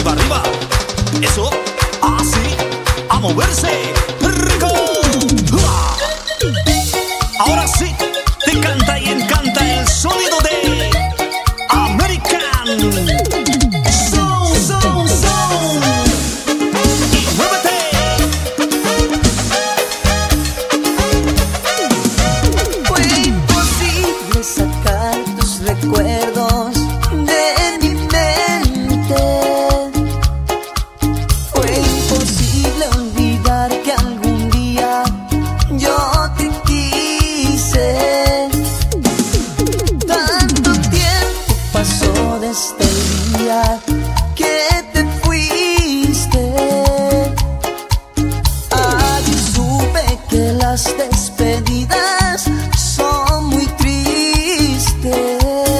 arriba, arriba. Eso, así, a moverse. ¡Rico! Ahora sí, te canta y encanta el sonido de American. Recuerdos de mi mente. Fue imposible olvidar que algún día yo te quise. Tanto tiempo pasó desde el día que te fuiste. Allí supe que las despedidas son muy tristes.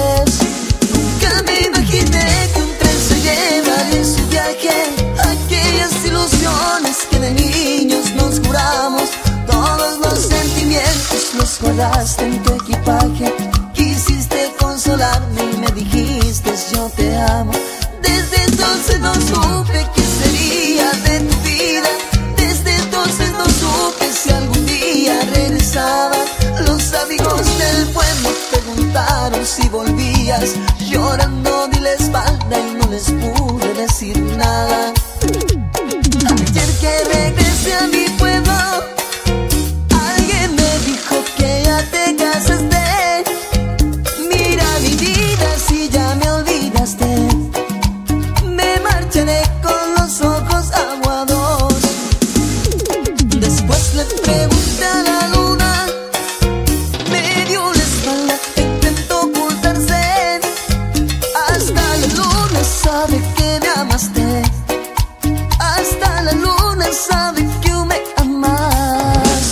Que de niños nos juramos, todos los sentimientos los guardaste en tu equipaje. Quisiste consolarme y me dijiste yo te amo. Desde entonces no supe qué sería de tu vida. Desde entonces no supe si algún día regresaba. Los amigos del pueblo preguntaron si volvías. Llorando di la espalda y no les pude decir nada. Ayer que regresé a mi pueblo, alguien me dijo que ya te casaste. Mira mi vida, si ya me olvidaste. Me marcharé con los ojos aguados. Después le pregunté a la luna, me dio la espalda, intentó ocultarse. Hasta la luna sabe que me amaste. Hasta la luna sabe que me amas.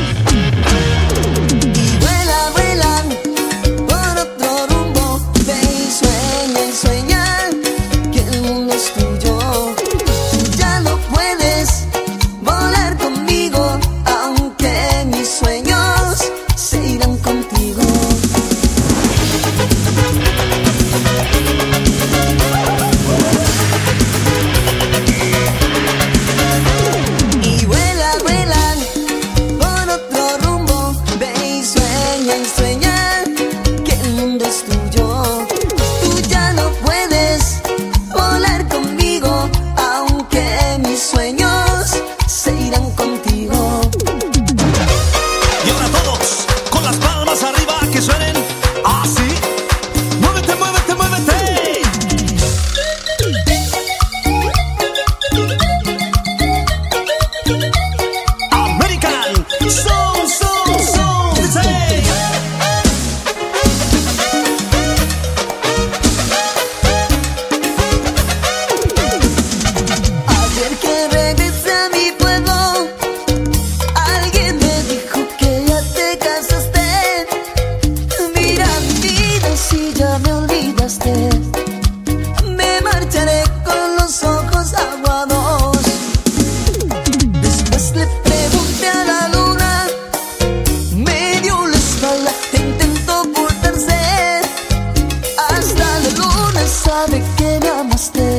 Y vuela, vuela por otro rumbo. Ve y sueña que el mundo es tuyo. Tú ya no puedes volar conmigo, aunque mis sueños se irán contigo. Sueña que el mundo es tuyo. Tú ya no puedes volar conmigo, aunque mis sueños se irán contigo. Y ahora todos, con las palmas arriba, que suenen así. ¡Muévete, muévete, muévete! American Son, son, son, dice. Ayer que regresé a mi pueblo, alguien me dijo que ya te casaste. Mira mi vida, si ya me olvidaste. Me marcharé con los ojos aguados. Después le pregunté a la luna, me dio la espalda, intentó ocultarse. Hasta la luna sabe que me amaste.